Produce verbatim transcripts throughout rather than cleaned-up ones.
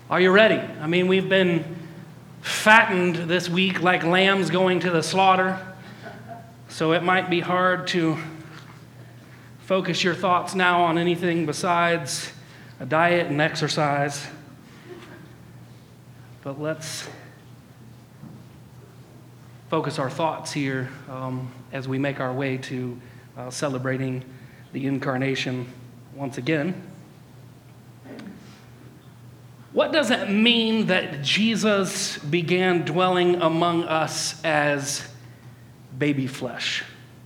Are you ready? I mean, we've been fattened this week like lambs going to the slaughter, so it might be hard to focus your thoughts now on anything besides a diet and exercise. But let's focus our thoughts here um, as we make our way to uh, celebrating the incarnation once again. What does it mean that Jesus began dwelling among us as baby flesh?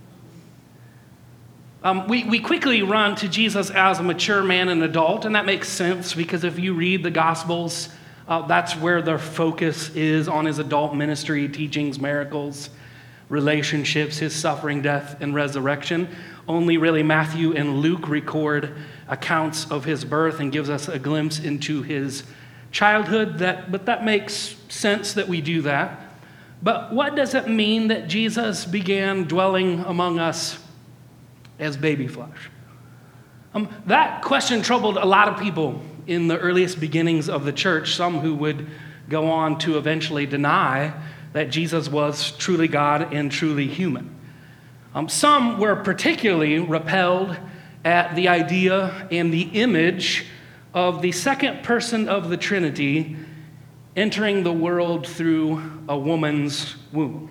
Um, we, we quickly run to Jesus as a mature man and adult, and that makes sense because if you read the Gospels, uh, that's where the focus is on his adult ministry, teachings, miracles, relationships, his suffering, death, and resurrection. Only really Matthew and Luke record accounts of his birth and gives us a glimpse into his childhood. That, but that makes sense that we do that. But what does it mean that Jesus began dwelling among us as baby flesh? Um, that question troubled a lot of people in the earliest beginnings of the church, some who would go on to eventually deny that Jesus was truly God and truly human. Um, some were particularly repelled at the idea and the image of the second person of the Trinity entering the world through a woman's womb.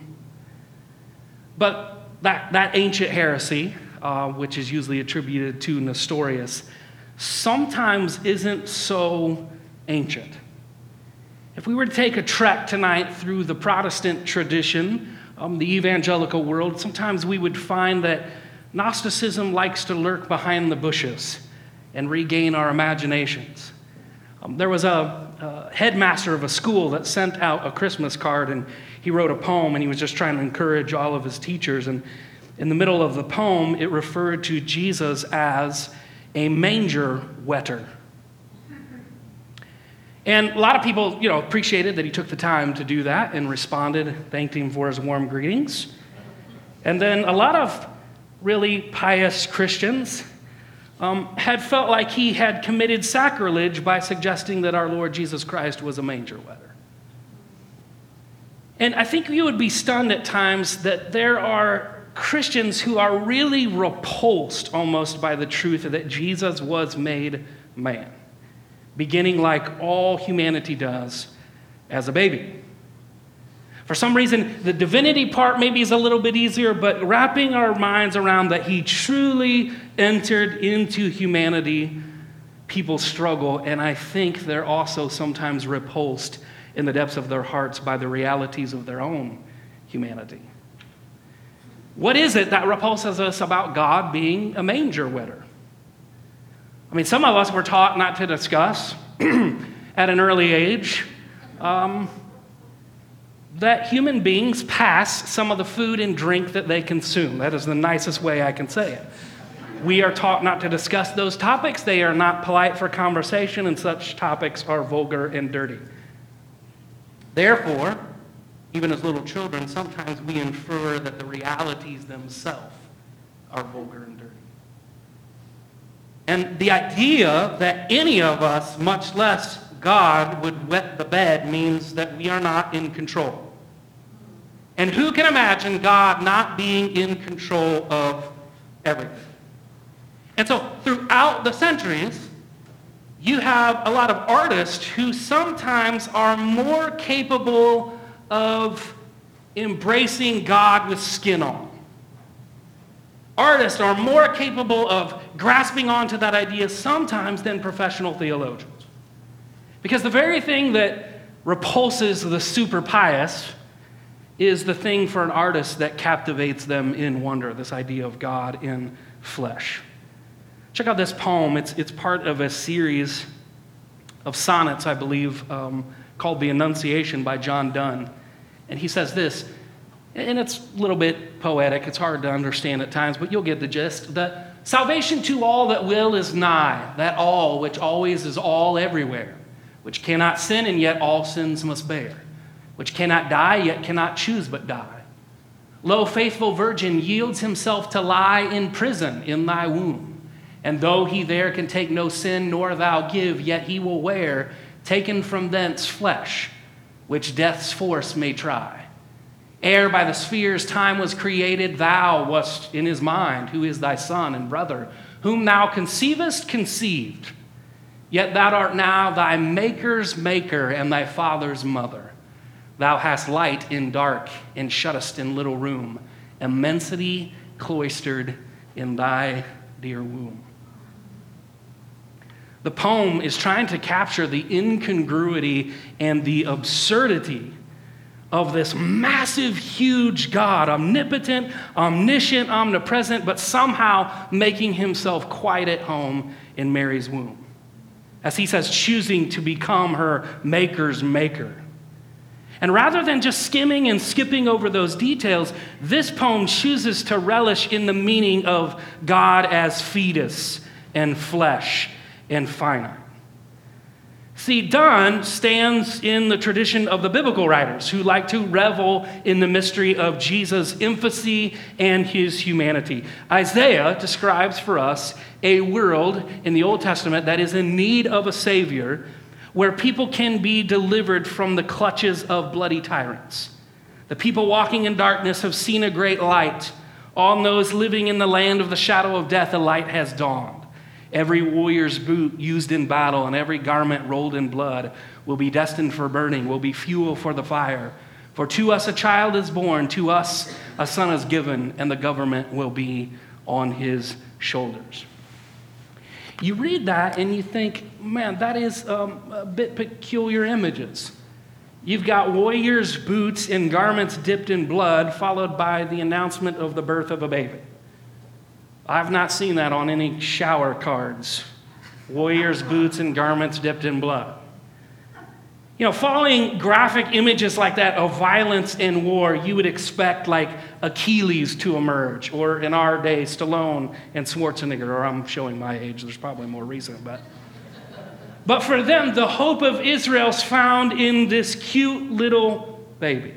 But that, that ancient heresy, uh, which is usually attributed to Nestorius, sometimes isn't so ancient. If we were to take a trek tonight through the Protestant tradition, um, the evangelical world, sometimes we would find that Gnosticism likes to lurk behind the bushes and regain our imaginations. Um, there was a, a headmaster of a school that sent out a Christmas card, and he wrote a poem, and he was just trying to encourage all of his teachers. And in the middle of the poem, it referred to Jesus as a manger wetter. And a lot of people, you know, appreciated that he took the time to do that and responded, thanked him for his warm greetings. And then a lot of really pious Christians um, had felt like he had committed sacrilege by suggesting that our Lord Jesus Christ was a manger wetter. And I think you would be stunned at times that there are Christians who are really repulsed almost by the truth that Jesus was made man, beginning like all humanity does as a baby. For some reason, the divinity part maybe is a little bit easier, but wrapping our minds around that he truly entered into humanity, people struggle, and I think they're also sometimes repulsed in the depths of their hearts by the realities of their own humanity. What is it that repulses us about God being a manger wetter? I mean, some of us were taught not to discuss at an early age um, that human beings pass some of the food and drink that they consume. That is the nicest way I can say it. We are taught not to discuss those topics. They are not polite for conversation, and such topics are vulgar and dirty. Therefore, even as little children, sometimes we infer that the realities themselves are vulgar and dirty. And the idea that any of us, much less God, would wet the bed means that we are not in control. And who can imagine God not being in control of everything? And so throughout the centuries, you have a lot of artists who sometimes are more capable of embracing God with skin on. Artists are more capable of grasping onto that idea sometimes than professional theologians. Because the very thing that repulses the super pious is the thing for an artist that captivates them in wonder, this idea of God in flesh. Check out this poem. It's, it's part of a series of sonnets, I believe, um, called The Annunciation by John Donne. And he says this, and it's a little bit poetic, it's hard to understand at times, but you'll get the gist. The salvation to all that will is nigh, that all which always is all everywhere, which cannot sin and yet all sins must bear, which cannot die yet cannot choose but die. Lo, faithful virgin yields himself to lie in prison in thy womb, and though he there can take no sin nor thou give, yet he will wear taken from thence flesh, which death's force may try. Ere by the spheres time was created, thou wast in his mind, who is thy son and brother, whom thou conceivest conceived. Yet thou art now thy maker's maker and thy father's mother. Thou hast light in dark and shuttest in little room, immensity cloistered in thy dear womb. The poem is trying to capture the incongruity and the absurdity of this massive, huge God, omnipotent, omniscient, omnipresent, but somehow making himself quite at home in Mary's womb. As he says, choosing to become her maker's maker. And rather than just skimming and skipping over those details, this poem chooses to relish in the meaning of God as fetus and flesh and finite. See, Donne stands in the tradition of the biblical writers who like to revel in the mystery of Jesus' infancy and his humanity. Isaiah describes for us a world in the Old Testament that is in need of a Savior, where people can be delivered from the clutches of bloody tyrants. The people walking in darkness have seen a great light. On those living in the land of the shadow of death, a light has dawned. Every warrior's boot used in battle and every garment rolled in blood will be destined for burning, will be fuel for the fire. For to us a child is born, to us a son is given, and the government will be on his shoulders. You read that and you think, man, that is um, a bit peculiar images. You've got warriors' boots and garments dipped in blood, followed by the announcement of the birth of a baby. I've not seen that on any shower cards. Warriors' boots and garments dipped in blood. You know, following graphic images like that of violence and war, you would expect like Achilles to emerge, or in our day, Stallone and Schwarzenegger, or I'm showing my age, there's probably more recent, but. But for them, the hope of Israel's found in this cute little baby.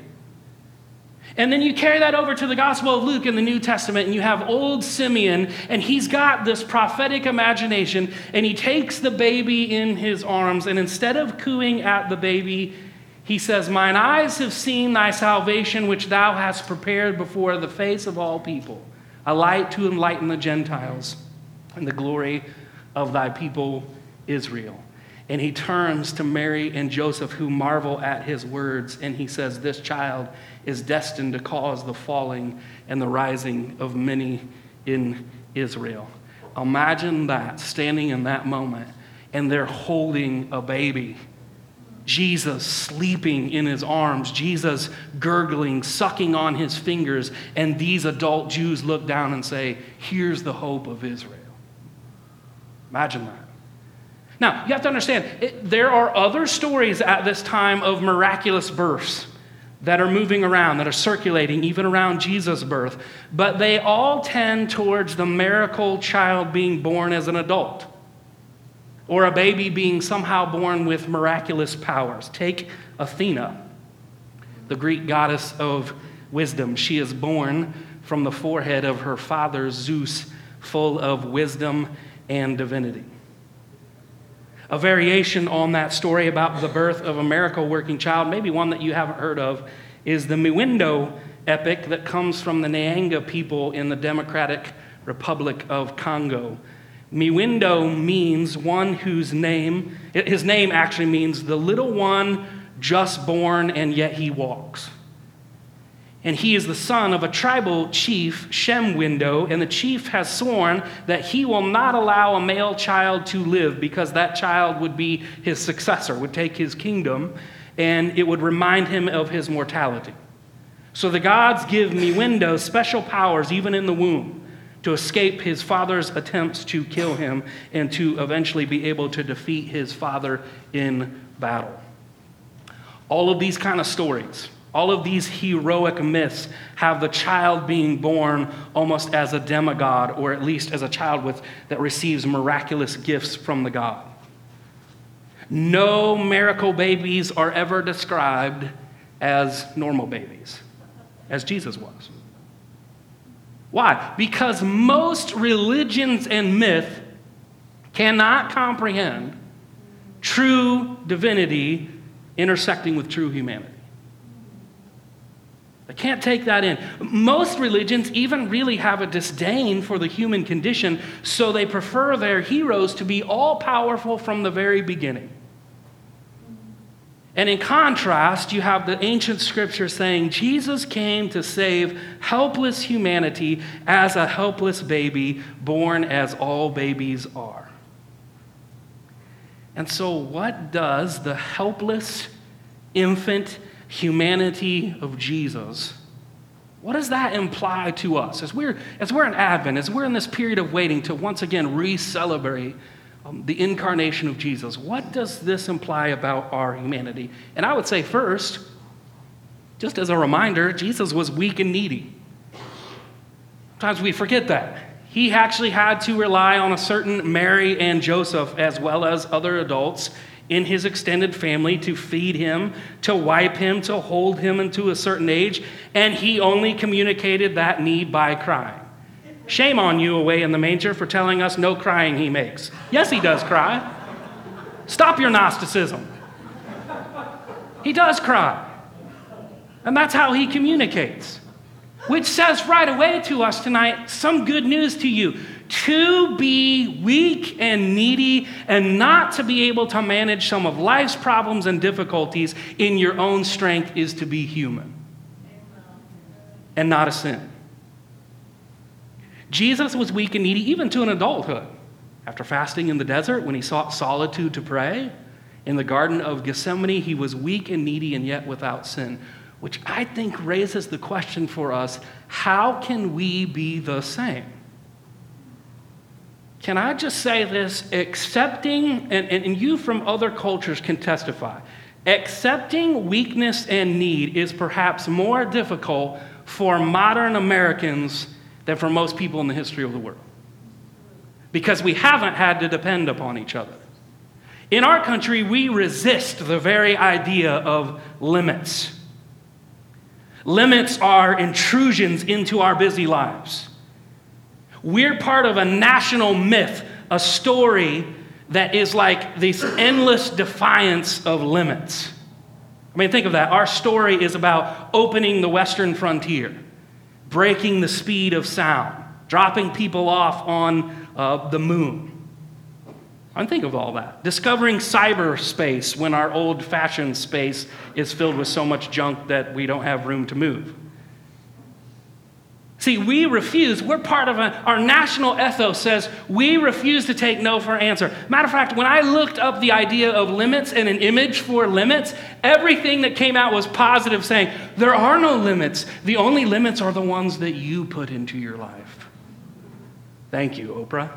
And then you carry that over to the Gospel of Luke in the New Testament, and you have old Simeon, and he's got this prophetic imagination, and he takes the baby in his arms, and instead of cooing at the baby, he says, "Mine eyes have seen thy salvation, which thou hast prepared before the face of all people, a light to enlighten the Gentiles, and the glory of thy people Israel." And he turns to Mary and Joseph, who marvel at his words, and he says, "This child is destined to cause the falling and the rising of many in Israel." Imagine that, standing in that moment, and they're holding a baby. Jesus sleeping in his arms, Jesus gurgling, sucking on his fingers, and these adult Jews look down and say, "Here's the hope of Israel." Imagine that. Now, you have to understand, it, there are other stories at this time of miraculous births that are moving around, that are circulating even around Jesus' birth, but they all tend towards the miracle child being born as an adult, or a baby being somehow born with miraculous powers. Take Athena, the Greek goddess of wisdom. She is born from the forehead of her father Zeus, full of wisdom and divinity. A variation on that story about the birth of a miracle-working child, maybe one that you haven't heard of, is the Mwindo epic that comes from the Nyanga people in the Democratic Republic of Congo. Mwindo means one whose name, his name actually means the little one just born and yet he walks. And he is the son of a tribal chief, Shemwindo, and the chief has sworn that he will not allow a male child to live because that child would be his successor, would take his kingdom, and it would remind him of his mortality. So the gods give Mwindo special powers, even in the womb, to escape his father's attempts to kill him and to eventually be able to defeat his father in battle. All of these kind of stories, all of these heroic myths have the child being born almost as a demigod, or at least as a child with, that receives miraculous gifts from the God. No miracle babies are ever described as normal babies, as Jesus was. Why? Because most religions and myth cannot comprehend true divinity intersecting with true humanity. I can't take that in. Most religions even really have a disdain for the human condition, so they prefer their heroes to be all-powerful from the very beginning. And in contrast, you have the ancient scripture saying Jesus came to save helpless humanity as a helpless baby, born as all babies are. And so what does the helpless infant humanity of Jesus, what does that imply to us? As we're, as we're in Advent, as we're in this period of waiting to once again re-celebrate um, the incarnation of Jesus, what does this imply about our humanity? And I would say first, just as a reminder, Jesus was weak and needy. Sometimes we forget that. He actually had to rely on a certain Mary and Joseph, as well as other adults in his extended family, to feed him, to wipe him, to hold him until a certain age, and he only communicated that need by crying. Shame on you away in the manger for telling us no crying he makes. Yes, he does cry. Stop your Gnosticism. He does cry. And that's how he communicates. Which says right away to us tonight, some good news to you. To be weak and needy and not to be able to manage some of life's problems and difficulties in your own strength is to be human and not a sin. Jesus was weak and needy even to an adulthood. After fasting in the desert, when he sought solitude to pray, in the Garden of Gethsemane, he was weak and needy and yet without sin, which I think raises the question for us, how can we be the same? Can I just say this? Accepting, and, and you from other cultures can testify, accepting weakness and need is perhaps more difficult for modern Americans than for most people in the history of the world. Because we haven't had to depend upon each other. In our country, we resist the very idea of limits. Limits are intrusions into our busy lives. We're part of a national myth, a story that is like this endless defiance of limits. I mean, think of that. Our story is about opening the western frontier, breaking the speed of sound, dropping people off on uh, the moon. I mean, think of all that. Discovering cyberspace when our old-fashioned space is filled with so much junk that we don't have room to move. See, we refuse. We're part of a, our national ethos says we refuse to take no for an answer. Matter of fact, when I looked up the idea of limits and an image for limits, everything that came out was positive, saying there are no limits. The only limits are the ones that you put into your life. Thank you, Oprah.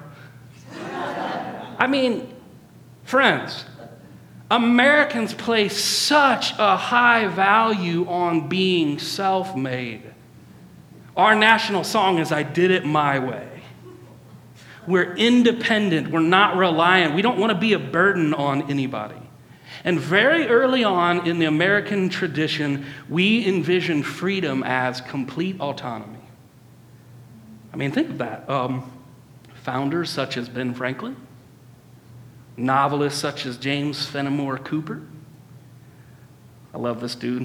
I mean, friends, Americans place such a high value on being self-made. Our national song is, I did it my way. We're independent. We're not reliant. We don't want to be a burden on anybody. And very early on in the American tradition, we envision freedom as complete autonomy. I mean, think of that. Um, founders such as Ben Franklin, novelists such as James Fenimore Cooper. I love this dude.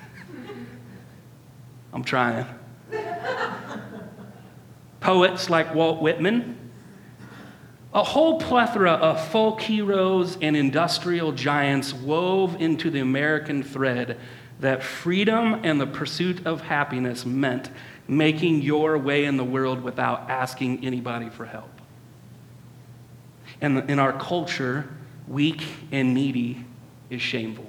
I'm trying. Poets like Walt Whitman, a whole plethora of folk heroes and industrial giants wove into the American thread that freedom and the pursuit of happiness meant making your way in the world without asking anybody for help. And in our culture, weak and needy is shameful.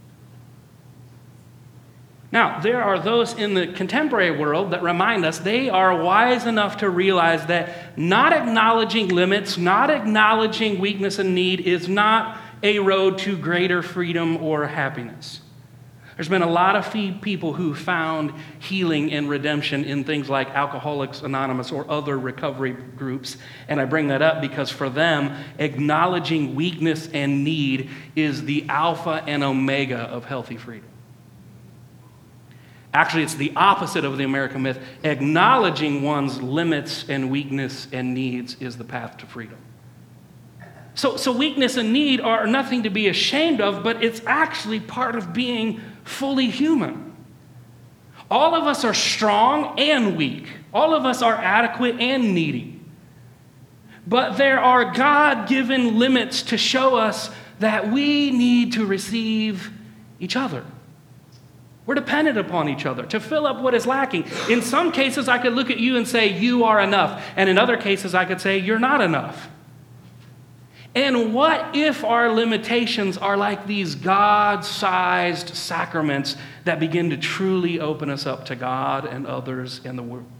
Now, there are those in the contemporary world that remind us they are wise enough to realize that not acknowledging limits, not acknowledging weakness and need is not a road to greater freedom or happiness. There's been a lot of people who found healing and redemption in things like Alcoholics Anonymous or other recovery groups. And I bring that up because for them, acknowledging weakness and need is the alpha and omega of healthy freedom. Actually, it's the opposite of the American myth. Acknowledging one's limits and weakness and needs is the path to freedom. So, so weakness and need are nothing to be ashamed of, but it's actually part of being fully human. All of us are strong and weak. All of us are adequate and needy. But there are God-given limits to show us that we need to receive each other. We're dependent upon each other to fill up what is lacking. In some cases, I could look at you and say, you are enough. And in other cases, I could say, you're not enough. And what if our limitations are like these God-sized sacraments that begin to truly open us up to God and others and the world?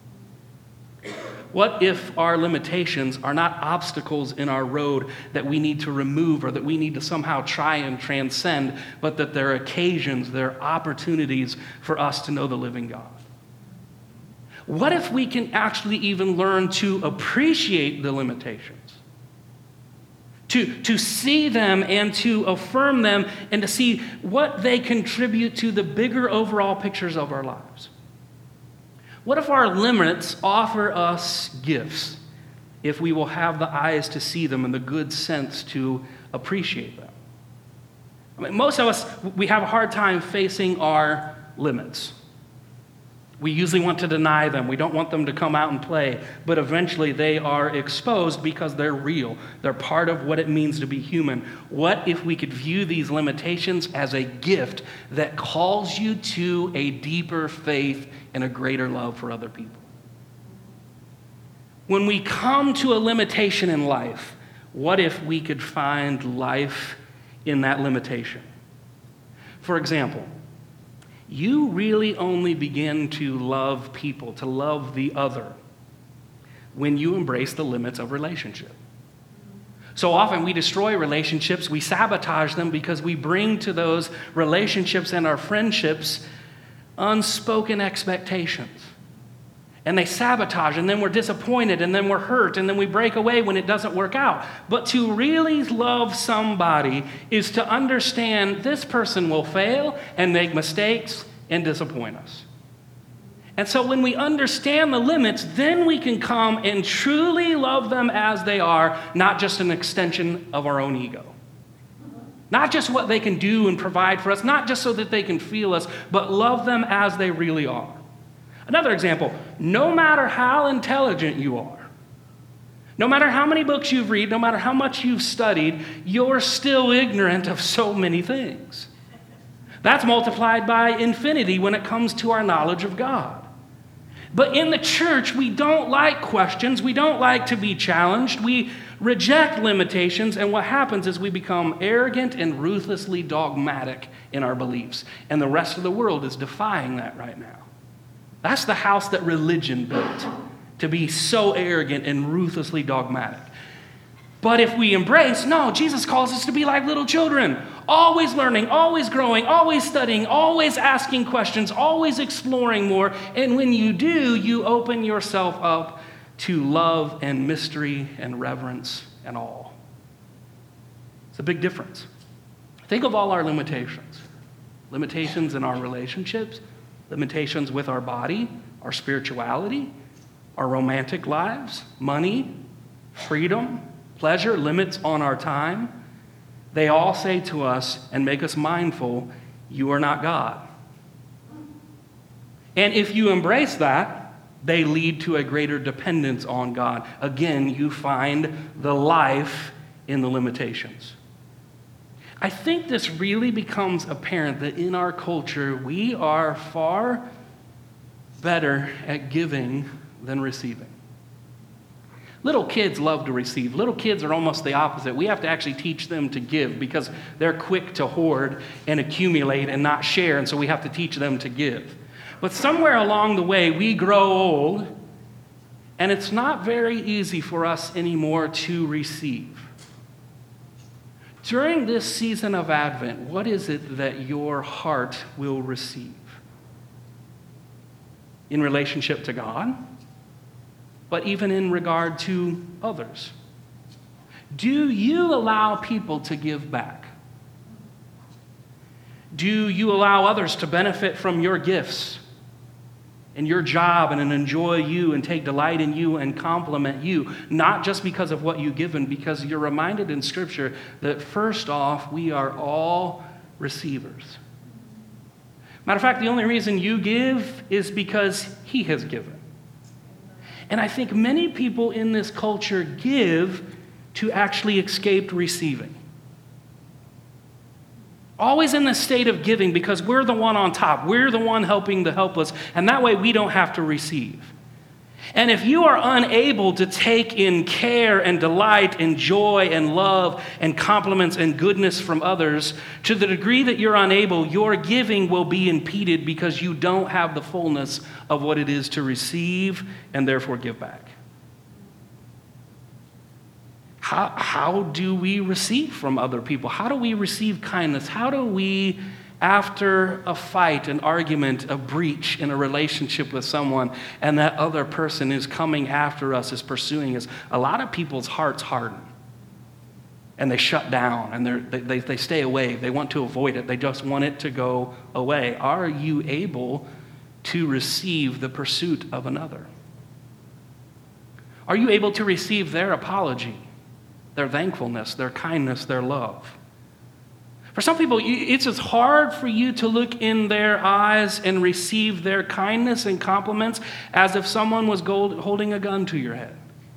What if our limitations are not obstacles in our road that we need to remove or that we need to somehow try and transcend, but that they're occasions, they're opportunities for us to know the living God? What if we can actually even learn to appreciate the limitations? To, to see them and to affirm them and to see what they contribute to the bigger overall pictures of our lives. What if our limits offer us gifts if we will have the eyes to see them and the good sense to appreciate them? I mean, most of us, we have a hard time facing our limits. We usually want to deny them. We don't want them to come out and play. But eventually they are exposed because they're real. They're part of what it means to be human. What if we could view these limitations as a gift that calls you to a deeper faith and a greater love for other people? When we come to a limitation in life, what if we could find life in that limitation? For example, you really only begin to love people, to love the other, when you embrace the limits of relationship. So often we destroy relationships, we sabotage them because we bring to those relationships and our friendships unspoken expectations. And they sabotage, and then we're disappointed, and then we're hurt, and then we break away when it doesn't work out. But to really love somebody is to understand this person will fail and make mistakes and disappoint us. And so when we understand the limits, then we can come and truly love them as they are, not just an extension of our own ego. Not just what they can do and provide for us, not just so that they can feel us, but love them as they really are. Another example, no matter how intelligent you are, no matter how many books you've read, no matter how much you've studied, you're still ignorant of so many things. That's multiplied by infinity when it comes to our knowledge of God. But in the church, we don't like questions. We don't like to be challenged. We reject limitations, and what happens is we become arrogant and ruthlessly dogmatic in our beliefs. And the rest of the world is defying that right now. That's the house that religion built, to be so arrogant and ruthlessly dogmatic. But if we embrace, no, Jesus calls us to be like little children, always learning, always growing, always studying, always asking questions, always exploring more. And when you do, you open yourself up to love and mystery and reverence and awe. It's a big difference. Think of all our limitations. Limitations in our relationships, limitations with our body, our spirituality, our romantic lives, money, freedom, pleasure, limits on our time. They all say to us and make us mindful, you are not God. And if you embrace that, they lead to a greater dependence on God. Again, you find the life in the limitations. I think this really becomes apparent that in our culture, we are far better at giving than receiving. Little kids love to receive. Little kids are almost the opposite. We have to actually teach them to give because they're quick to hoard and accumulate and not share, and so we have to teach them to give. But somewhere along the way, we grow old, and it's not very easy for us anymore to receive. During this season of Advent, what is it that your heart will receive? In relationship to God, but even in regard to others. Do you allow people to give back? Do you allow others to benefit from your gifts and your job and enjoy you and take delight in you and compliment you, not just because of what you've given, because you're reminded in Scripture that first off, we are all receivers. Matter of fact, the only reason you give is because He has given. And I think many people in this culture give to actually escape receiving. Always in the state of giving because we're the one on top. We're the one helping the helpless, and that way we don't have to receive. And if you are unable to take in care and delight and joy and love and compliments and goodness from others, to the degree that you're unable, your giving will be impeded because you don't have the fullness of what it is to receive and therefore give back. How, how do we receive from other people? How do we receive kindness? How do we, after a fight, an argument, a breach in a relationship with someone, and that other person is coming after us, is pursuing us, a lot of people's hearts harden. And they shut down, and they're, they, they, they stay away. They want to avoid it. They just want it to go away. Are you able to receive the pursuit of another? Are you able to receive their apology, their thankfulness, their kindness, their love? For some people, it's as hard for you to look in their eyes and receive their kindness and compliments as if someone was gold, holding a gun to your head.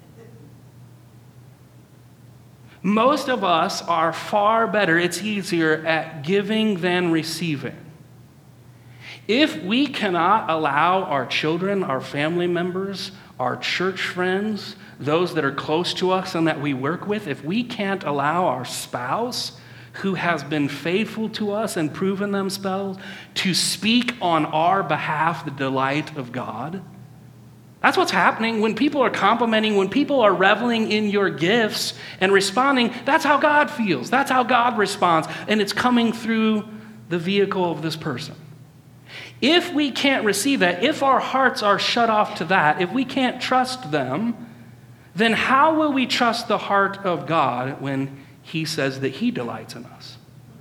Most of us are far better, it's easier at giving than receiving. If we cannot allow our children, our family members, our church friends, those that are close to us and that we work with, if we can't allow our spouse who has been faithful to us and proven themselves to speak on our behalf the delight of God, that's what's happening when people are complimenting, when people are reveling in your gifts and responding. That's how God feels. That's how God responds. And it's coming through the vehicle of this person. If we can't receive that, if our hearts are shut off to that, if we can't trust them, then how will we trust the heart of God when He says that He delights in us?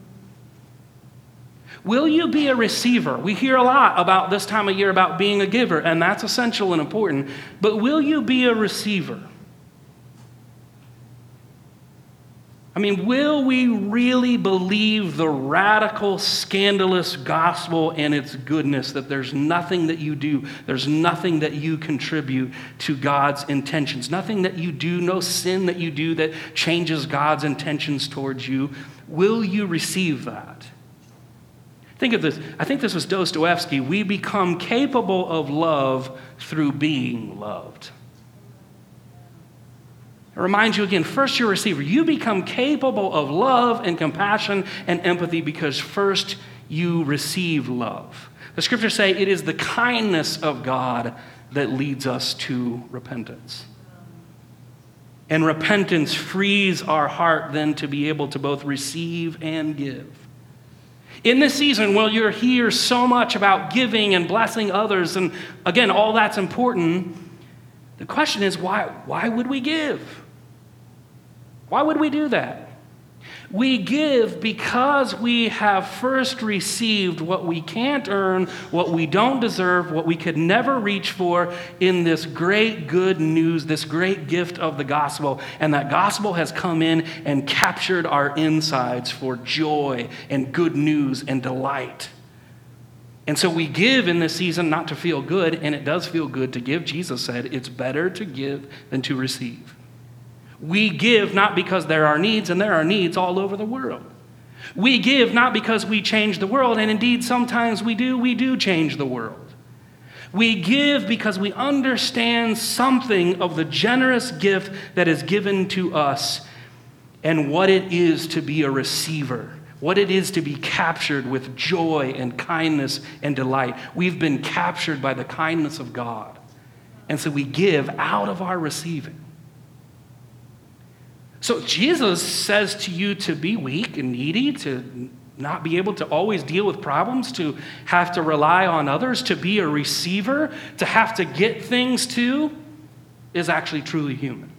Will you be a receiver? We hear a lot about this time of year about being a giver, and that's essential and important. But will you be a receiver? I mean, will we really believe the radical, scandalous gospel and its goodness, that there's nothing that you do, there's nothing that you contribute to God's intentions, nothing that you do, no sin that you do that changes God's intentions towards you? Will you receive that? Think of this. I think this was Dostoevsky. We become capable of love through being loved. It reminds you again, first you're a receiver. You become capable of love and compassion and empathy because first you receive love. The scriptures say it is the kindness of God that leads us to repentance. And repentance frees our heart then to be able to both receive and give. In this season, while you're hear so much about giving and blessing others, and again, all that's important, the question is, why, why would we give? Why would we do that? We give because we have first received what we can't earn, what we don't deserve, what we could never reach for in this great good news, this great gift of the gospel. And that gospel has come in and captured our insides for joy and good news and delight. And so we give in this season not to feel good, and it does feel good to give. Jesus said it's better to give than to receive. We give not because there are needs, and there are needs all over the world. We give not because we change the world, and indeed sometimes we do, we do change the world. We give because we understand something of the generous gift that is given to us and what it is to be a receiver, what it is to be captured with joy and kindness and delight. We've been captured by the kindness of God, and so we give out of our receiving. So Jesus says to you to be weak and needy, to not be able to always deal with problems, to have to rely on others, to be a receiver, to have to get things to, is actually truly human.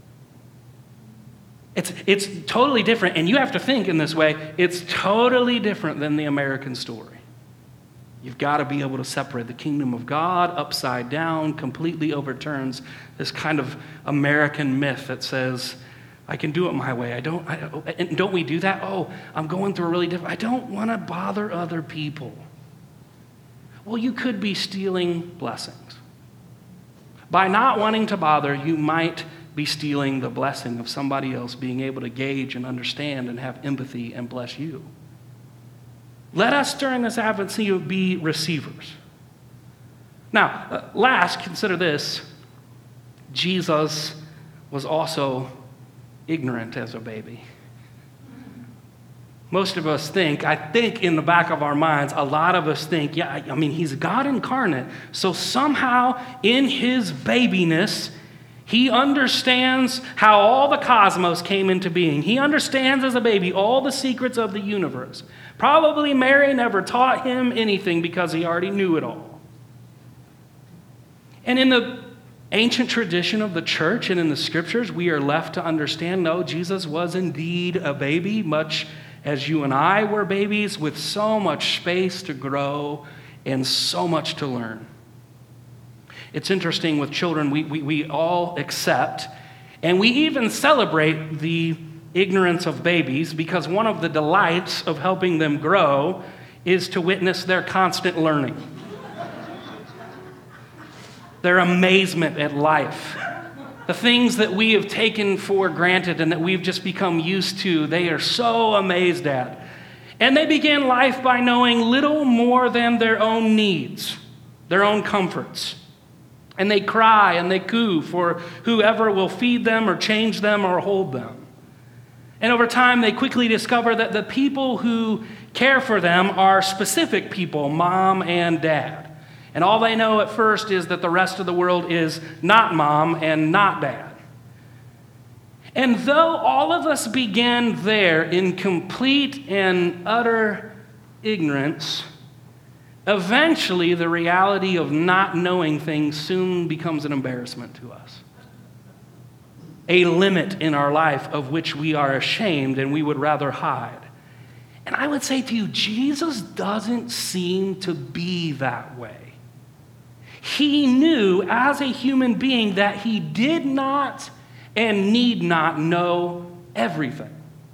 It's, it's totally different, and you have to think in this way, it's totally different than the American story. You've got to be able to separate. The kingdom of God, upside down, completely overturns this kind of American myth that says, I can do it my way. I don't, I, and don't we do that? Oh, I'm going through a really difficult, I don't want to bother other people. Well, you could be stealing blessings. By not wanting to bother, you might be stealing the blessing of somebody else being able to gauge and understand and have empathy and bless you. Let us, during this Advent season, be receivers. Now, uh, last, consider this. Jesus was also ignorant as a baby. Most of us think, I think in the back of our minds, a lot of us think, yeah, I mean, he's God incarnate, so somehow in his babyness, he understands how all the cosmos came into being. He understands as a baby all the secrets of the universe. Probably Mary never taught him anything because he already knew it all. And in the ancient tradition of the church and in the scriptures, we are left to understand, no, Jesus was indeed a baby, much as you and I were babies, with so much space to grow and so much to learn. It's interesting with children, we, we, we all accept, and we even celebrate the ignorance of babies, because one of the delights of helping them grow is to witness their constant learning. Their amazement at life. The things that we have taken for granted and that we've just become used to, they are so amazed at. And they begin life by knowing little more than their own needs, their own comforts. And they cry and they coo for whoever will feed them or change them or hold them. And over time, they quickly discover that the people who care for them are specific people, mom and dad. And all they know at first is that the rest of the world is not mom and not dad. And though all of us begin there in complete and utter ignorance, eventually the reality of not knowing things soon becomes an embarrassment to us. A limit in our life of which we are ashamed and we would rather hide. And I would say to you, Jesus doesn't seem to be that way. He knew as a human being that he did not and need not know everything.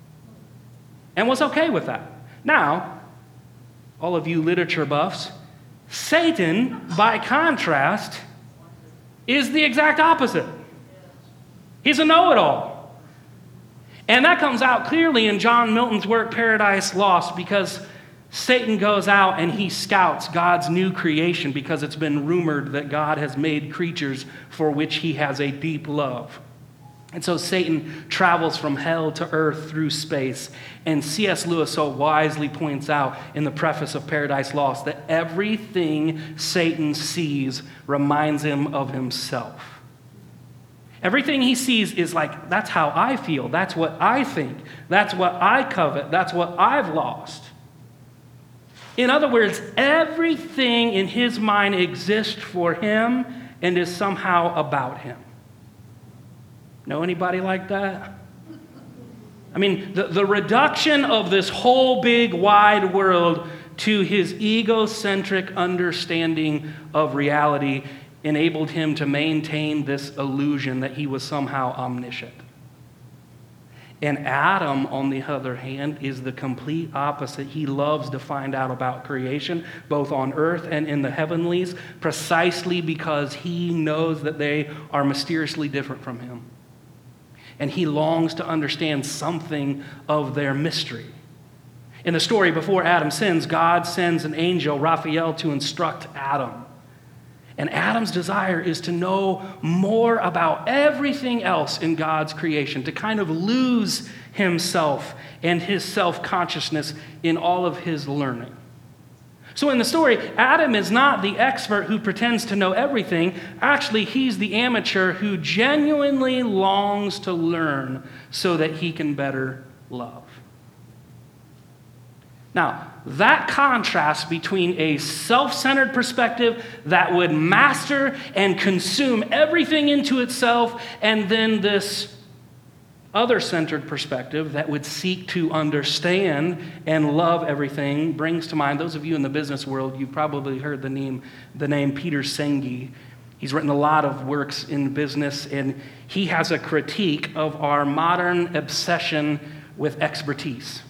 And was okay with that. Now, all of you literature buffs, Satan, by contrast, is the exact opposite. He's a know-it-all. And that comes out clearly in John Milton's work, Paradise Lost, because Satan goes out and he scouts God's new creation because it's been rumored that God has made creatures for which he has a deep love. And so Satan travels from hell to earth through space. And C S Lewis so wisely points out in the preface of Paradise Lost that everything Satan sees reminds him of himself. Everything he sees is like, that's how I feel. That's what I think. That's what I covet. That's what I've lost. In other words, everything in his mind exists for him and is somehow about him. Know anybody like that? I mean, the, the reduction of this whole big wide world to his egocentric understanding of reality enabled him to maintain this illusion that he was somehow omniscient. And Adam, on the other hand, is the complete opposite. He loves to find out about creation, both on earth and in the heavenlies, precisely because he knows that they are mysteriously different from him. And he longs to understand something of their mystery. In the story before Adam sins, God sends an angel, Raphael, to instruct Adam. And Adam's desire is to know more about everything else in God's creation, to kind of lose himself and his self-consciousness in all of his learning. So in the story, Adam is not the expert who pretends to know everything. Actually, he's the amateur who genuinely longs to learn so that he can better love. Now, that contrast between a self-centered perspective that would master and consume everything into itself, and then this other-centered perspective that would seek to understand and love everything brings to mind, those of you in the business world, you've probably heard the name, the name Peter Senge. He's written a lot of works in business, and he has a critique of our modern obsession with expertise.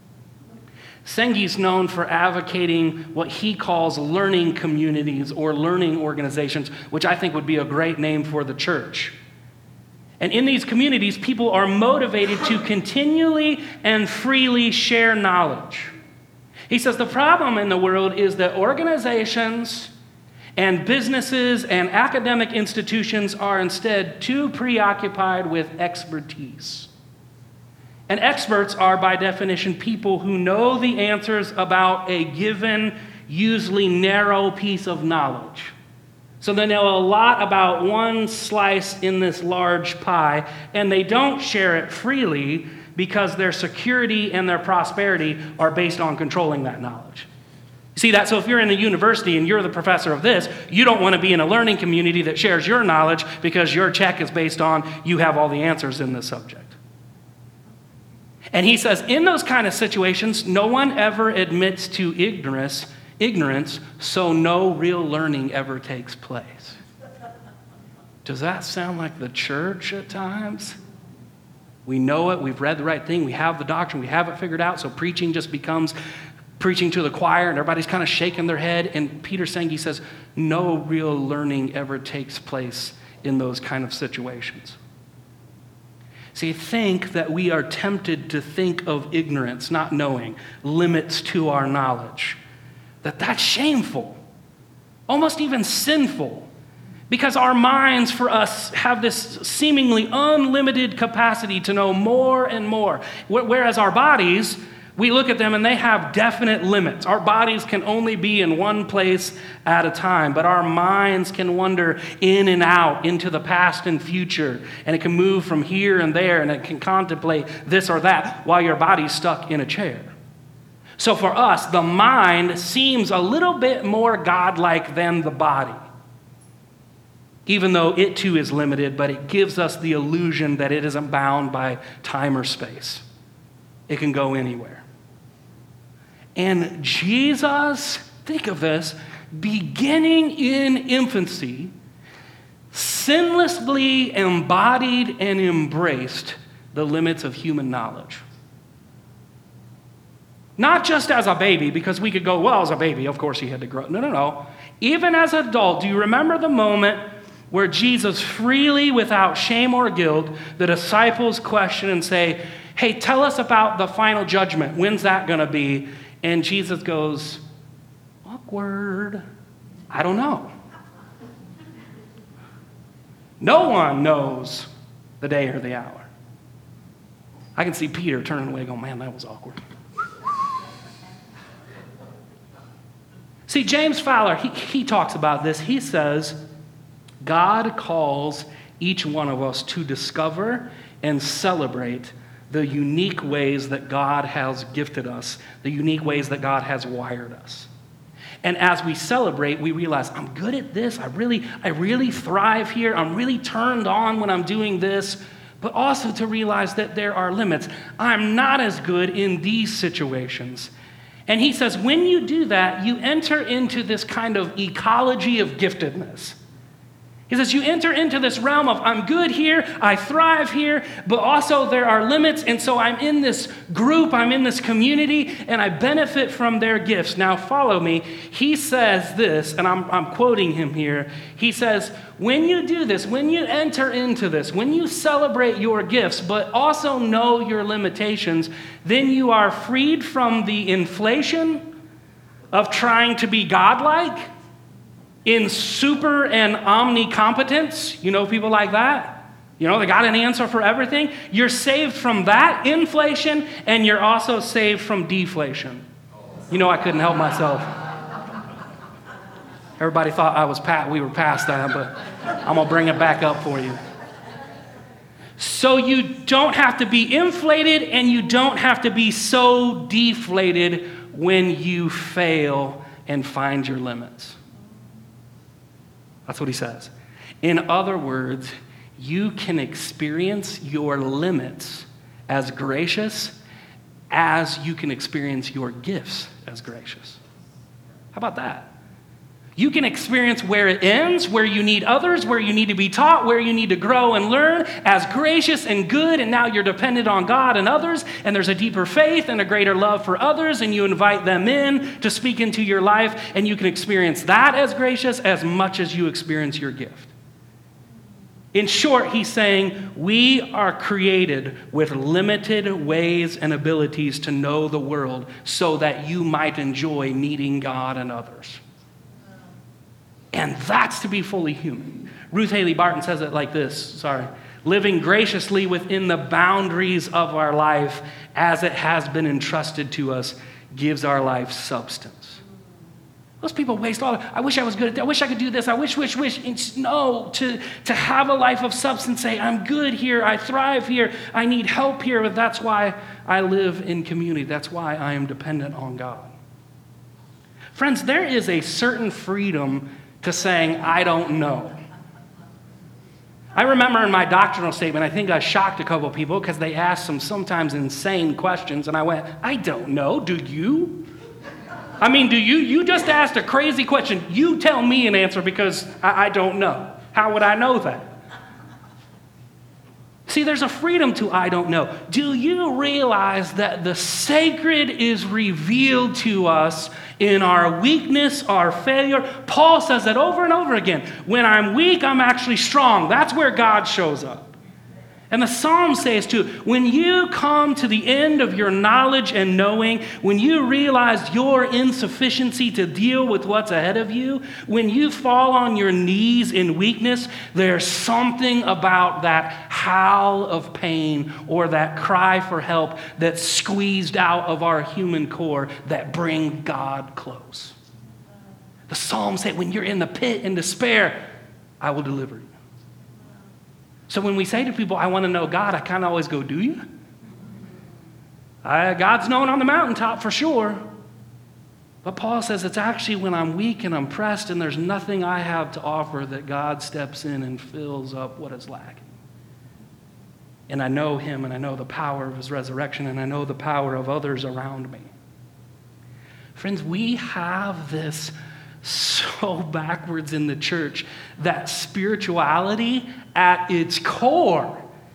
Senge's known for advocating what he calls learning communities or learning organizations, which I think would be a great name for the church. And in these communities, people are motivated to continually and freely share knowledge. He says the problem in the world is that organizations and businesses and academic institutions are instead too preoccupied with expertise. And experts are, by definition, people who know the answers about a given, usually narrow piece of knowledge. So they know a lot about one slice in this large pie, and they don't share it freely because their security and their prosperity are based on controlling that knowledge. See that? So if you're in a university and you're the professor of this, you don't want to be in a learning community that shares your knowledge because your check is based on you have all the answers in this subject. And he says, in those kind of situations, no one ever admits to ignorance, ignorance, so no real learning ever takes place. Does that sound like the church at times? We know it, we've read the right thing, we have the doctrine, we have it figured out, so preaching just becomes preaching to the choir, and everybody's kind of shaking their head, and Peter Senge says, no real learning ever takes place in those kind of situations. See, think that we are tempted to think of ignorance, not knowing, limits to our knowledge, that that's shameful, almost even sinful, because our minds for us have this seemingly unlimited capacity to know more and more, whereas our bodies, we look at them and they have definite limits. Our bodies can only be in one place at a time, but our minds can wander in and out into the past and future, and it can move from here and there, and it can contemplate this or that while your body's stuck in a chair. So for us, the mind seems a little bit more godlike than the body, even though it too is limited, but it gives us the illusion that it isn't bound by time or space. It can go anywhere. And Jesus, think of this, beginning in infancy, sinlessly embodied and embraced the limits of human knowledge. Not just as a baby, because we could go, well, as a baby, of course he had to grow. No, no, no. Even as an adult, do you remember the moment where Jesus freely, without shame or guilt, the disciples question and say, hey, tell us about the final judgment. When's that going to be? And Jesus goes, awkward. I don't know. No one knows the day or the hour. I can see Peter turning away going, man, that was awkward. See, James Fowler, he, he talks about this. He says, God calls each one of us to discover and celebrate the unique ways that God has gifted us, the unique ways that God has wired us. And as we celebrate, we realize, I'm good at this. I really, I really thrive here. I'm really turned on when I'm doing this. But also to realize that there are limits. I'm not as good in these situations. And he says, when you do that, you enter into this kind of ecology of giftedness. He says, you enter into this realm of, I'm good here, I thrive here, but also there are limits, and so I'm in this group, I'm in this community, and I benefit from their gifts. Now follow me. He says this, and I'm, I'm quoting him here. He says, when you do this, when you enter into this, when you celebrate your gifts, but also know your limitations, then you are freed from the inflation of trying to be godlike, in super and omnicompetence. You know people like that? You know, they got an answer for everything. You're saved from that inflation, and you're also saved from deflation. You know, I couldn't help myself. Everybody thought I was pat. We were past that, but I'm going to bring it back up for you. So you don't have to be inflated, and you don't have to be so deflated when you fail and find your limits. That's what he says. In other words, you can experience your limits as gracious as you can experience your gifts as gracious. How about that? You can experience where it ends, where you need others, where you need to be taught, where you need to grow and learn as gracious and good, and now you're dependent on God and others, and there's a deeper faith and a greater love for others, and you invite them in to speak into your life, and you can experience that as gracious as much as you experience your gift. In short, he's saying we are created with limited ways and abilities to know the world so that you might enjoy meeting God and others. And that's to be fully human. Ruth Haley Barton says it like this, sorry. Living graciously within the boundaries of our life as it has been entrusted to us gives our life substance. Most people waste all, I wish I was good at that, I wish I could do this, I wish, wish, wish. It's no, to, to have a life of substance, say, I'm good here, I thrive here, I need help here, but that's why I live in community. That's why I am dependent on God. Friends, there is a certain freedom to saying, I don't know. I remember in my doctrinal statement, I think I shocked a couple people because they asked some sometimes insane questions, and I went, I don't know, do you? I mean, do you? You just asked a crazy question. You tell me an answer because I, I don't know. How would I know that? See, there's a freedom to I don't know. Do you realize that the sacred is revealed to us in our weakness, our failure? Paul says that over and over again. When I'm weak, I'm actually strong. That's where God shows up. And the Psalm says too, when you come to the end of your knowledge and knowing, when you realize your insufficiency to deal with what's ahead of you, when you fall on your knees in weakness, there's something about that howl of pain or that cry for help that's squeezed out of our human core that bring God close. The Psalm says, when you're in the pit in despair, I will deliver you. So when we say to people, I want to know God, I kind of always go, do you? Uh, God's known on the mountaintop for sure. But Paul says it's actually when I'm weak and I'm pressed and there's nothing I have to offer that God steps in and fills up what is lacking. And I know him and I know the power of his resurrection and I know the power of others around me. Friends, we have this so backwards in the church that spirituality at its core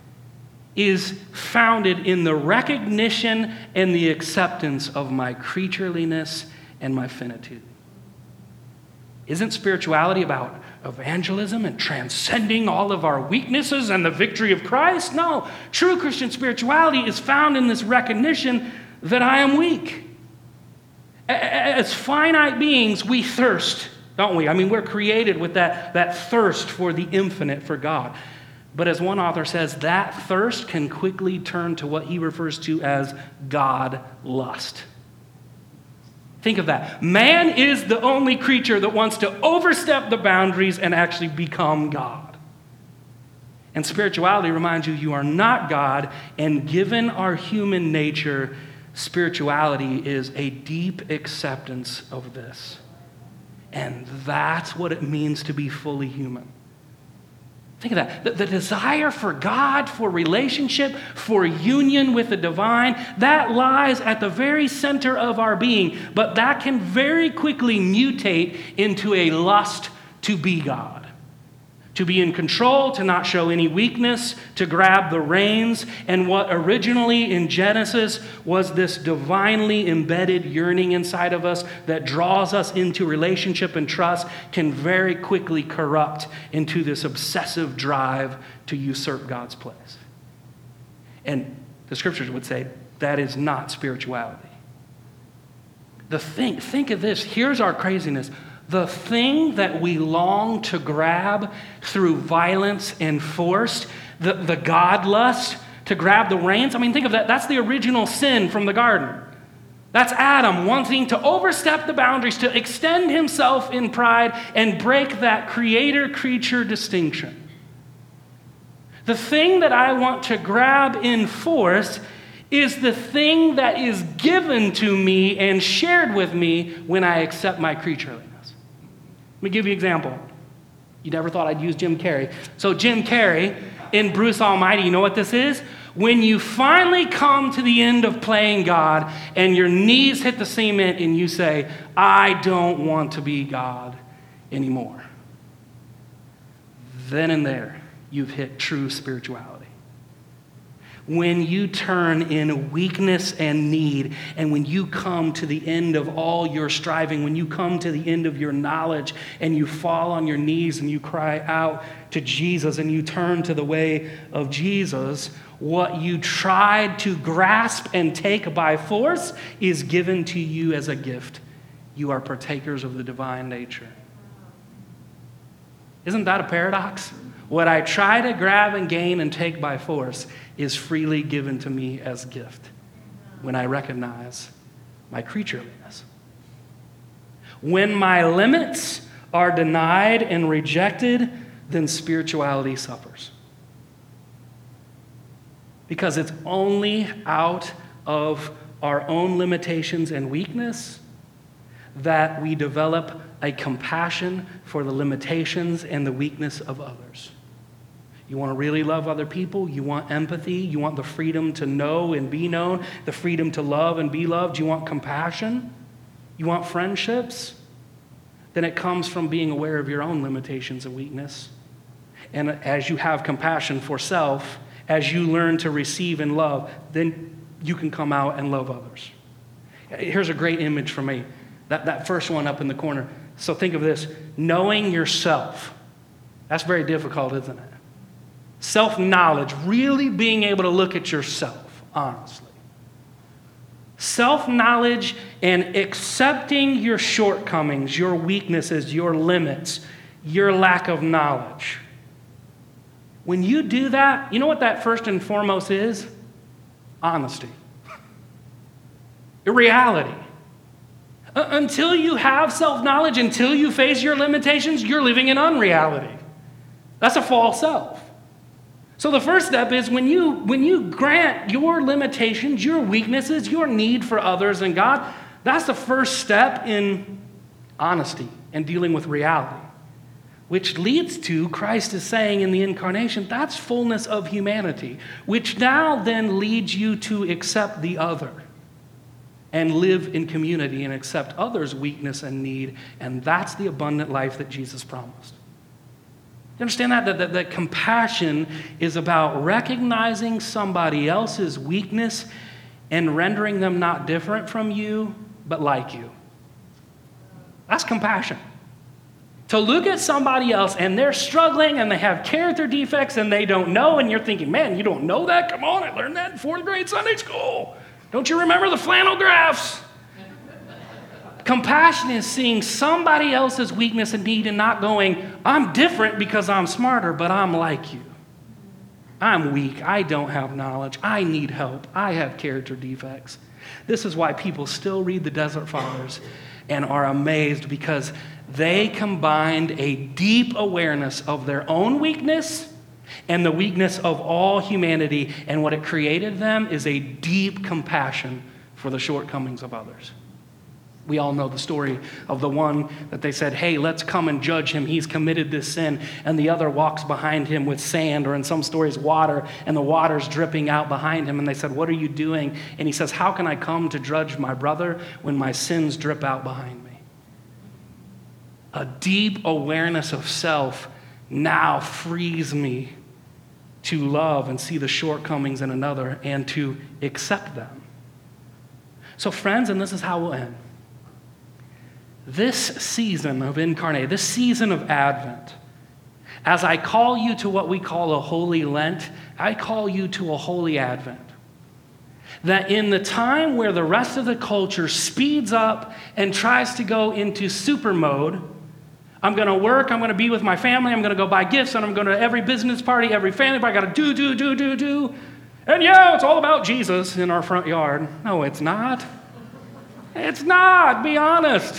is founded in the recognition and the acceptance of my creatureliness and my finitude. Isn't spirituality about evangelism and transcending all of our weaknesses and the victory of Christ? No. True Christian spirituality is found in this recognition that I am weak. As finite beings, we thirst, don't we? I mean, we're created with that, that thirst for the infinite, for God. But as one author says, that thirst can quickly turn to what he refers to as God lust. Think of that. Man is the only creature that wants to overstep the boundaries and actually become God. And spirituality reminds you, you are not God, and given our human nature, spirituality is a deep acceptance of this. And that's what it means to be fully human. Think of that. The, the desire for God, for relationship, for union with the divine, that lies at the very center of our being. But that can very quickly mutate into a lust to be God. To be in control, to not show any weakness, to grab the reins. And what originally in Genesis was this divinely embedded yearning inside of us that draws us into relationship and trust can very quickly corrupt into this obsessive drive to usurp God's place. And the scriptures would say that is not spirituality. The thing, think of this. Here's our craziness. The thing that we long to grab through violence and force, the, the God lust, to grab the reins. I mean, think of that. That's the original sin from the garden. That's Adam wanting to overstep the boundaries, to extend himself in pride and break that creator-creature distinction. The thing that I want to grab in force is the thing that is given to me and shared with me when I accept my creatureliness. Let me give you an example. You never thought I'd use Jim Carrey. So Jim Carrey in Bruce Almighty, you know what this is? When you finally come to the end of playing God and your knees hit the cement and you say, I don't want to be God anymore. Then and there, you've hit true spirituality. When you turn in weakness and need, and when you come to the end of all your striving, when you come to the end of your knowledge, and you fall on your knees and you cry out to Jesus and you turn to the way of Jesus, what you tried to grasp and take by force is given to you as a gift. You are partakers of the divine nature. Isn't that a paradox? What I try to grab and gain and take by force is freely given to me as a gift when I recognize my creatureliness. When my limits are denied and rejected, then spirituality suffers. Because it's only out of our own limitations and weakness that we develop a compassion for the limitations and the weakness of others. You want to really love other people? You want empathy? You want the freedom to know and be known? The freedom to love and be loved? You want compassion? You want friendships? Then it comes from being aware of your own limitations and weakness. And as you have compassion for self, as you learn to receive and love, then you can come out and love others. Here's a great image for me. That, that first one up in the corner. So think of this. Knowing yourself. That's very difficult, isn't it? Self-knowledge, really being able to look at yourself, honestly. Self-knowledge and accepting your shortcomings, your weaknesses, your limits, your lack of knowledge. When you do that, you know what that first and foremost is? Honesty. Your reality. Uh, until you have self-knowledge, until you face your limitations, you're living in unreality. That's a false self. So the first step is when you, when you grant your limitations, your weaknesses, your need for others and God, that's the first step in honesty and dealing with reality, which leads to, Christ is saying in the incarnation, that's fullness of humanity, which now then leads you to accept the other and live in community and accept others' weakness and need, and that's the abundant life that Jesus promised. You understand that? That, that? that compassion is about recognizing somebody else's weakness and rendering them not different from you, but like you. That's compassion. To look at somebody else and they're struggling and they have character defects and they don't know, and you're thinking, man, you don't know that? Come on, I learned that in fourth grade Sunday school. Don't you remember the flannel graphs? Compassion is seeing somebody else's weakness and need and not going, I'm different because I'm smarter, but I'm like you. I'm weak. I don't have knowledge. I need help. I have character defects. This is why people still read the Desert Fathers and are amazed, because they combined a deep awareness of their own weakness and the weakness of all humanity, and what it created them is a deep compassion for the shortcomings of others. We all know the story of the one that they said, hey, let's come and judge him. He's committed this sin. And the other walks behind him with sand, or in some stories, water, and the water's dripping out behind him. And they said, what are you doing? And he says, how can I come to judge my brother when my sins drip out behind me? A deep awareness of self now frees me to love and see the shortcomings in another and to accept them. So friends, and this is how we'll end. This season of Incarnate, this season of Advent, as I call you to what we call a Holy Lent, I call you to a Holy Advent. That in the time where the rest of the culture speeds up and tries to go into super mode, I'm going to work, I'm going to be with my family, I'm going to go buy gifts, and I'm going to every business party, every family party, I got to do, do, do, do, do. And yeah, it's all about Jesus in our front yard. No, it's not. It's not, be honest.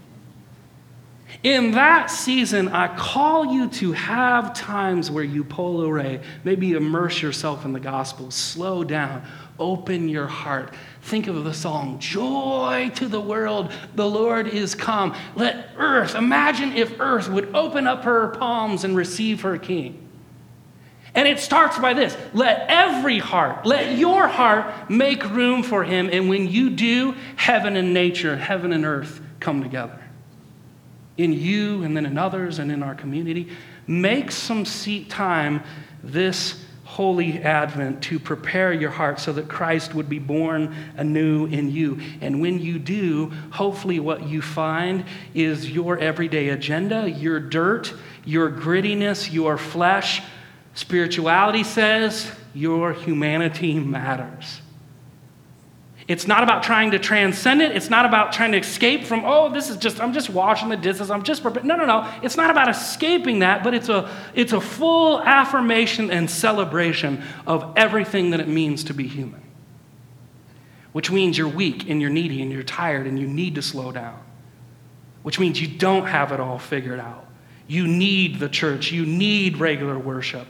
In that season, I call you to have times where you polare, maybe immerse yourself in the gospel, slow down, open your heart. Think of the song, joy to the world, the Lord is come. Let earth, imagine if earth would open up her palms and receive her king. And it starts by this: let every heart, let your heart make room for him. And when you do, heaven and nature, heaven and earth come together. In you and then in others and in our community. Make some seat time this holy Advent to prepare your heart so that Christ would be born anew in you. And when you do, hopefully what you find is your everyday agenda, your dirt, your grittiness, your flesh. Spirituality says your humanity matters. It's not about trying to transcend it. It's not about trying to escape from, oh, this is just, I'm just washing the dishes. I'm just, no, no, no. It's not about escaping that, but it's a, it's a full affirmation and celebration of everything that it means to be human. Which means you're weak and you're needy and you're tired and you need to slow down. Which means you don't have it all figured out. You need the church. You need regular worship.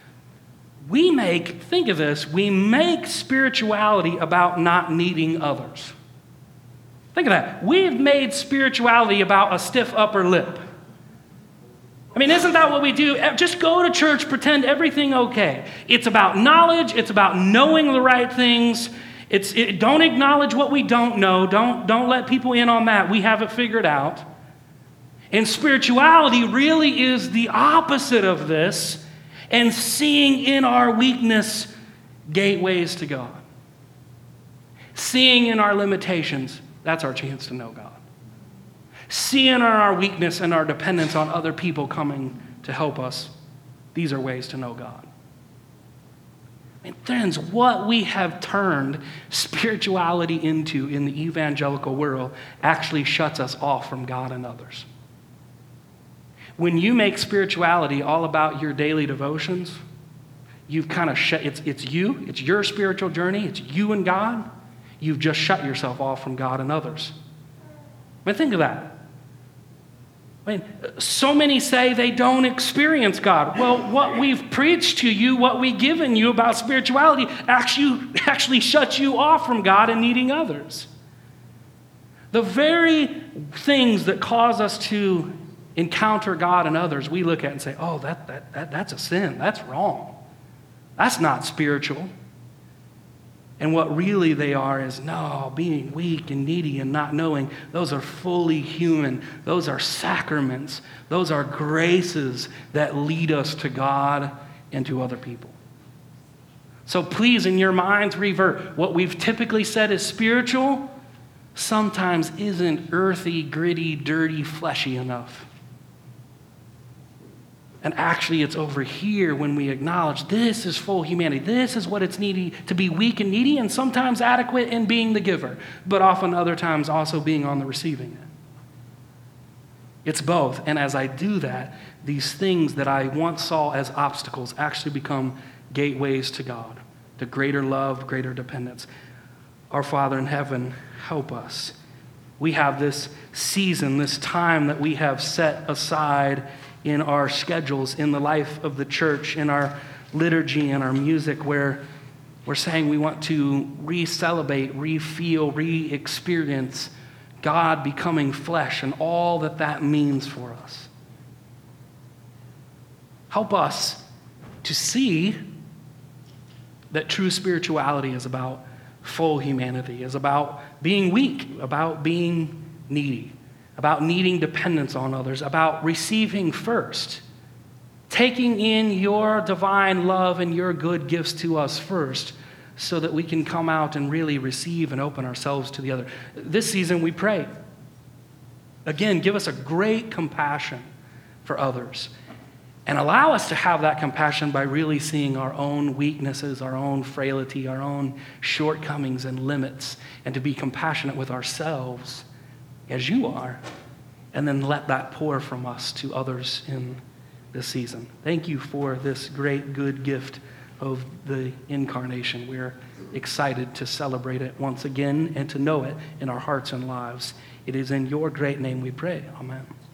We make, think of this, we make spirituality about not needing others. Think of that. We've made spirituality about a stiff upper lip. I mean, isn't that what we do? Just go to church, pretend everything okay. It's about knowledge. It's about knowing the right things. It's it, don't acknowledge what we don't know. Don't, don't let people in on that. We have it figured out. And spirituality really is the opposite of this. And seeing in our weakness gateways to God. Seeing in our limitations, that's our chance to know God. Seeing in our weakness and our dependence on other people coming to help us, these are ways to know God. And friends, what we have turned spirituality into in the evangelical world actually shuts us off from God and others. When you make spirituality all about your daily devotions, you've kind of shut, it's, it's you, it's your spiritual journey, it's you and God. You've just shut yourself off from God and others. I mean, think of that. I mean, so many say they don't experience God. Well, what we've preached to you, what we've given you about spirituality actually, actually shuts you off from God and needing others. The very things that cause us to encounter God and others, we look at and say, oh, that, that, that that's a sin. That's wrong. That's not spiritual. And what really they are is, no, being weak and needy and not knowing, those are fully human. Those are sacraments. Those are graces that lead us to God and to other people. So please, in your minds, revert. What we've typically said is spiritual sometimes isn't earthy, gritty, dirty, fleshy enough. And actually, it's over here when we acknowledge this is full humanity. This is what it's needy to be weak and needy, and sometimes adequate in being the giver, but often other times also being on the receiving end. It's both. And as I do that, these things that I once saw as obstacles actually become gateways to God, to greater love, greater dependence. Our Father in heaven, help us. We have this season, this time that we have set aside in our schedules, in the life of the church, in our liturgy, in our music, where we're saying we want to re-celebrate, re-feel, re-experience God becoming flesh and all that that means for us. Help us to see that true spirituality is about full humanity, is about being weak, about being needy, about needing dependence on others, about receiving first, taking in your divine love and your good gifts to us first so that we can come out and really receive and open ourselves to the other. This season we pray. Again, give us a great compassion for others and allow us to have that compassion by really seeing our own weaknesses, our own frailty, our own shortcomings and limits, and to be compassionate with ourselves as you are, and then let that pour from us to others in this season. Thank you for this great, good gift of the incarnation. We're excited to celebrate it once again and to know it in our hearts and lives. It is in your great name we pray. Amen.